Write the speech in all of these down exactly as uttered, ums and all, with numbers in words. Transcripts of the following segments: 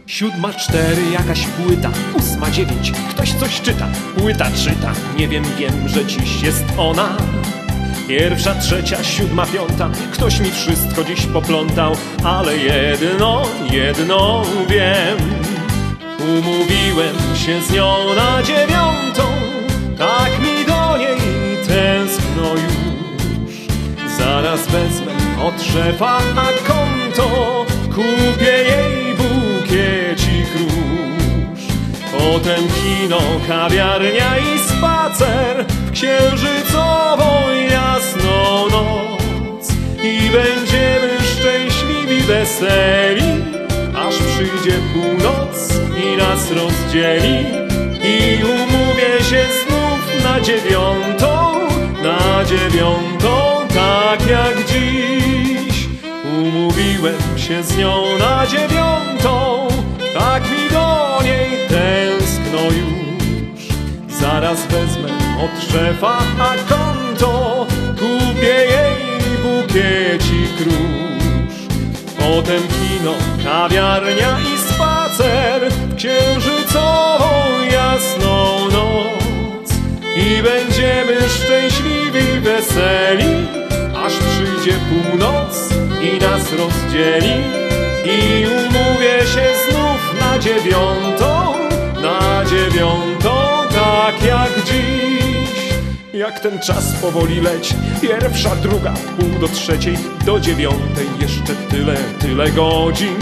Siódma, cztery, jakaś płyta. Ósma, dziewięć, ktoś coś czyta. Płyta czyta, nie wiem, wiem, że dziś jest ona. Pierwsza, trzecia, siódma, piąta. Ktoś mi wszystko dziś poplątał, ale jedno, jedno wiem. Umówiłem się z nią na dziewiątą, tak mi do niej tęskno już. Zaraz wezmę od szefa na konto, kupię jej bukiecik róż. Potem kino, kawiarnia i spacer w księżycową jasną noc. I będziemy szczęśliwi, weseli, aż przyjdzie północ i nas rozdzieli. I umówię się znów na dziewiątą, na dziewiątą, tak jak dziś. Umówiłem się z nią na dziewiątą, tak mi do niej tęskno już. Zaraz wezmę od szefa na konto, kupię jej bukiecik róż. Potem kino, kawiarnia i spacer w księżycową jasną noc. I będziemy szczęśliwi, weseli, aż przyjdzie północ i nas rozdzieli. I umówię się znów na dziewiątą, na dziewiątą, tak jak dziś. Jak ten czas powoli leci, pierwsza, druga, pół do trzeciej, do dziewiątej jeszcze tyle, tyle godzin.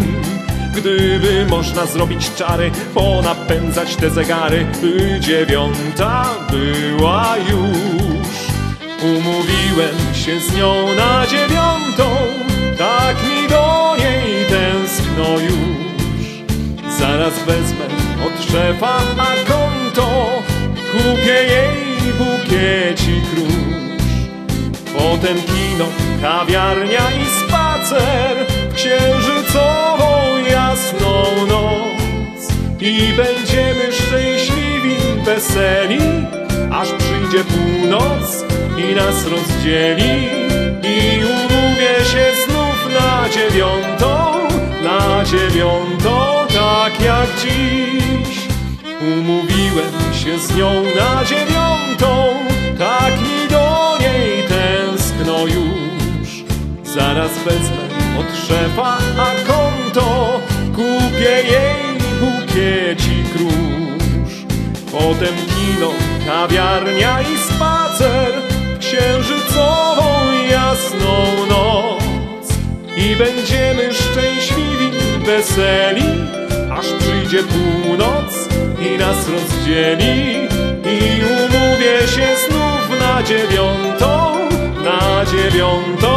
Gdyby można zrobić czary, ponapędzać te zegary, by dziewiąta była już. Umówiłem się z nią na dziewiątą, tak mi do niej tęskno już. Zaraz wezmę od szefa na konto, kupię jej bukiecik róż. Potem kino, kawiarnia i spacer w księżycową jasną noc. I będziemy szczęśliwi, weseli, aż przyjdzie północ i nas rozdzieli. I umówię się znów na dziewiątą, na dziewiątą, tak jak dziś. Umówiłem się z nią na dziewiątą, tak mi do niej tęskno już. Zaraz wezmę od szefa na konto, kupię jej bukiecik róż. Potem kino, kawiarnia i spacer w księżycową jasną noc. I będziemy szczęśliwi, weseli, aż przyjdzie północ i nas rozdzieli. I umówię się znów na dziewiątą, na dziewiątą,